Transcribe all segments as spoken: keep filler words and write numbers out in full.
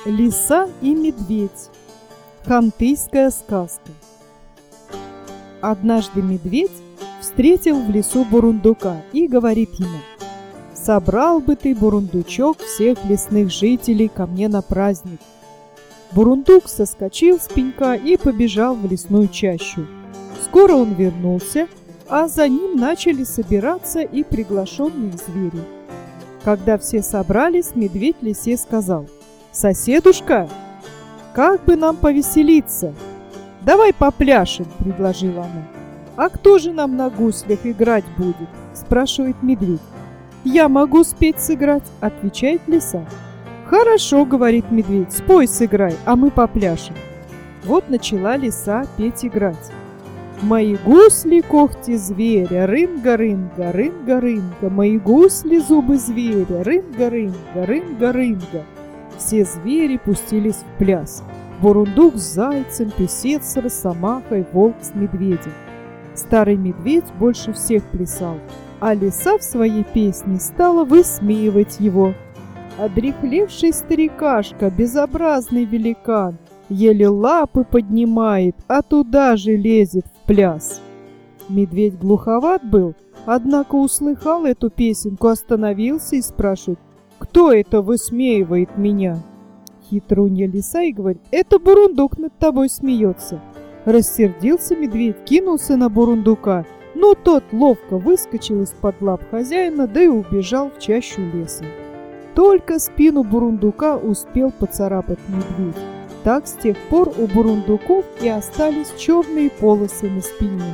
Лиса и медведь. Хантыйская сказка. Однажды медведь встретил в лесу бурундука и говорит ему: «Собрал бы ты, бурундучок, всех лесных жителей ко мне на праздник». Бурундук соскочил с пенька и побежал в лесную чащу. Скоро он вернулся, а за ним начали собираться и приглашенные звери. Когда все собрались, медведь лисе сказал: «Соседушка, как бы нам повеселиться? Давай попляшем», — предложила она. «А кто же нам на гуслях играть будет?» — спрашивает медведь. «Я могу спеть сыграть», — отвечает лиса. «Хорошо», — говорит медведь, — «спой сыграй, а мы попляшем». Вот начала лиса петь играть. «Мои гусли когти зверя, рынга-рынга, рынга-рынга, мои гусли зубы зверя, рынга-рынга, рынга-рынга». Все звери пустились в пляс. Бурундук с зайцем, песец с росомахой, волк с медведем. Старый медведь больше всех плясал, а лиса в своей песне стала высмеивать его. Одряхлевший старикашка, безобразный великан, еле лапы поднимает, а туда же лезет в пляс. Медведь глуховат был, однако услыхал эту песенку, остановился и спрашивает: «Кто это высмеивает меня?» Хитрунья лиса и говорит: «Это бурундук над тобой смеется». Рассердился медведь, кинулся на бурундука, но тот ловко выскочил из-под лап хозяина, да и убежал в чащу леса. Только спину бурундука успел поцарапать медведь. Так с тех пор у бурундуков и остались черные полосы на спине.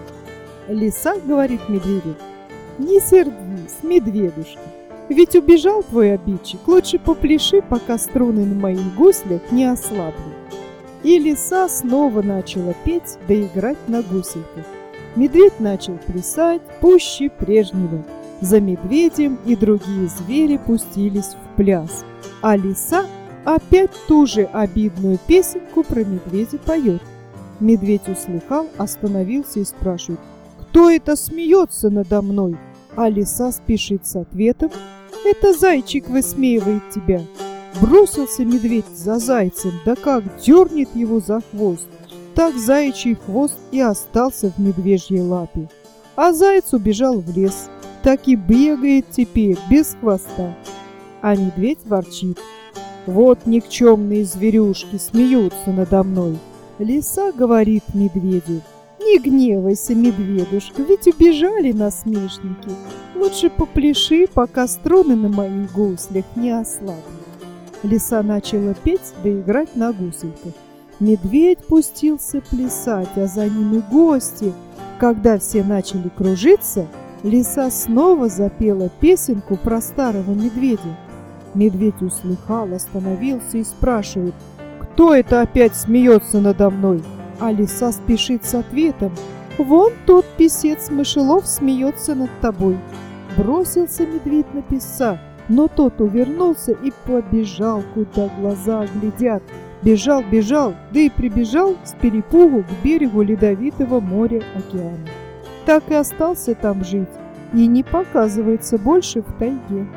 Лиса говорит медведю: «Не сердись, медведушка, ведь убежал твой обидчик, лучше попляши, пока струны на моих гуслях не ослабли». И лиса снова начала петь да играть на гусельках. Медведь начал плясать пуще прежнего. За медведем и другие звери пустились в пляс, а лиса опять ту же обидную песенку про медведя поет. Медведь услыхал, остановился и спрашивает: «Кто это смеется надо мной?» А лиса спешит с ответом: «Это зайчик высмеивает тебя». Бросился медведь за зайцем, да как дернет его за хвост, так заячий хвост и остался в медвежьей лапе. А заяц убежал в лес, так и бегает теперь без хвоста. А медведь ворчит: «Вот никчемные зверюшки смеются надо мной». Лиса говорит медведю: «Не гневайся, медведушка, ведь убежали насмешники. Лучше попляши, пока струны на моих гуслях не ослабли». Лиса начала петь да играть на гусельках. Медведь пустился плясать, а за ним и гости. Когда все начали кружиться, лиса снова запела песенку про старого медведя. Медведь услыхал, остановился и спрашивает: «Кто это опять смеется надо мной?» А лиса спешит с ответом: «Вон тот песец-мышелов смеется над тобой». Бросился медведь на песца, но тот увернулся и побежал, куда глаза глядят. Бежал, бежал, да и прибежал с перепугу к берегу ледовитого моря океана. Так и остался там жить и не показывается больше в тайге.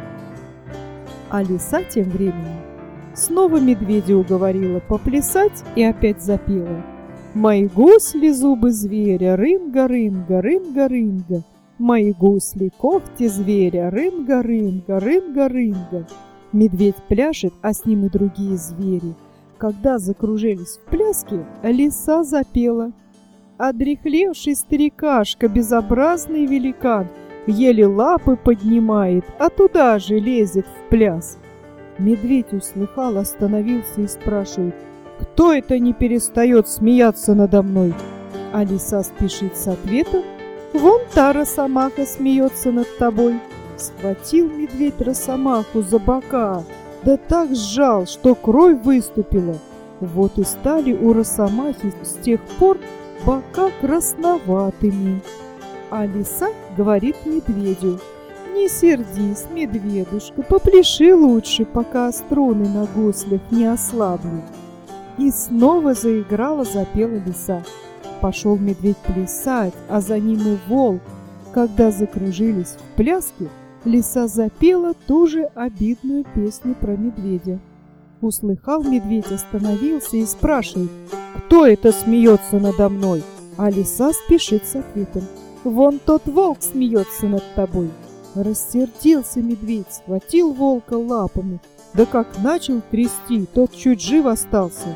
А лиса тем временем снова медведя уговорила поплясать и опять запела: «Мои гусли зубы зверя, рынга-рынга, рынга-рынга, мои гусли когти зверя, рынга-рынга, рынга-рынга». Медведь пляшет, а с ним и другие звери. Когда закружились в пляске, лиса запела: «Одряхлевший старикашка, безобразный великан, еле лапы поднимает, а туда же лезет в пляс». Медведь услыхал, остановился и спрашивает: «Кто это не перестает смеяться надо мной?» А лиса спешит с ответом: «Вон та росомаха смеется над тобой». Схватил медведь росомаху за бока, да так сжал, что кровь выступила. Вот и стали у росомахи с тех пор бока красноватыми. А лиса говорит медведю: «Не сердись, медведушка, попляши лучше, пока струны на гуслях не ослабли». И снова заиграла, запела лиса. Пошел медведь плясать, а за ним и волк. Когда закружились в пляске, лиса запела ту же обидную песню про медведя. Услыхал медведь, остановился и спрашивает: «Кто это смеется надо мной?» А лиса спешит с ответом: «Вон тот волк смеется над тобой». Рассердился медведь, схватил волка лапами, да как начал трясти, тот чуть жив остался.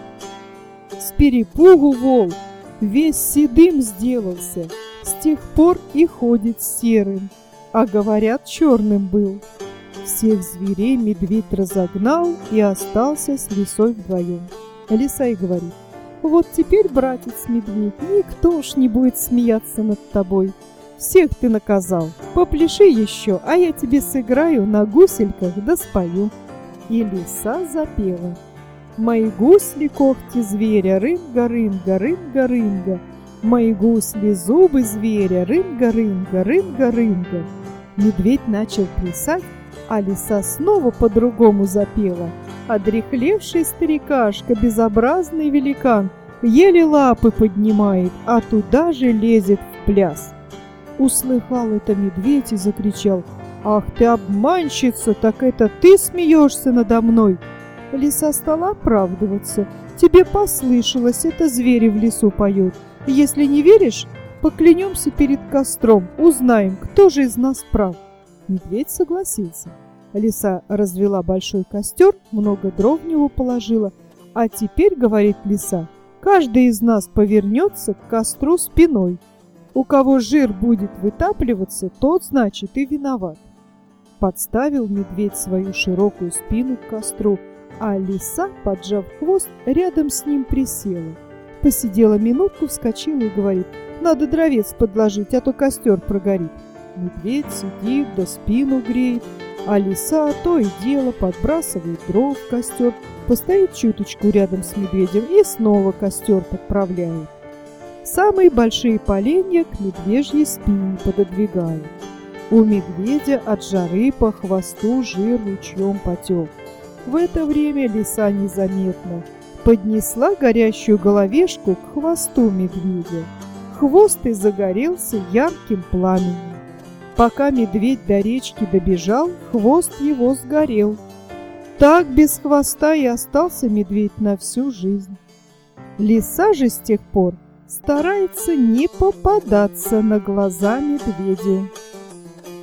С перепугу волк весь седым сделался, с тех пор и ходит серым, а говорят, черным был. Всех зверей медведь разогнал и остался с лисой вдвоем. Лиса и говорит: «Вот теперь, братец медведь, никто уж не будет смеяться над тобой. Всех ты наказал, попляши еще, а я тебе сыграю на гусельках да спою». И лиса запела: «Мои гусли когти зверя, рынга-рынга, рынга-рынга, мои гусли зубы зверя, рынга-рынга, рынга-рынга». Медведь начал плясать, а лиса снова по-другому запела. Одряхлевший старикашка, безобразный великан, еле лапы поднимает, а туда же лезет в пляс. Услыхал это медведь и закричал: «Ах ты обманщица, так это ты смеешься надо мной?» Лиса стала оправдываться: «Тебе послышалось, это звери в лесу поют. Если не веришь, поклянемся перед костром, узнаем, кто же из нас прав». Медведь согласился. Лиса развела большой костер, много дров в него положила. «А теперь, — говорит лиса, — каждый из нас повернется к костру спиной. У кого жир будет вытапливаться, тот, значит, и виноват». Подставил медведь свою широкую спину к костру, а лиса, поджав хвост, рядом с ним присела. Посидела минутку, вскочила и говорит: «Надо дровец подложить, а то костер прогорит». Медведь сидит да спину греет, а лиса то и дело подбрасывает дров в костер, постоит чуточку рядом с медведем и снова костер подправляет. Самые большие поленья к медвежьей спине пододвигают. У медведя от жары по хвосту жир ручьем потек. В это время лиса незаметно поднесла горящую головешку к хвосту медведя. Хвост и загорелся ярким пламенем. Пока медведь до речки добежал, хвост его сгорел. Так без хвоста и остался медведь на всю жизнь. Лиса же с тех пор старается не попадаться на глаза медведю.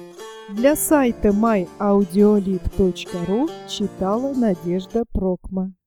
Для сайта май аудиолит точка ру читала Надежда Прокма.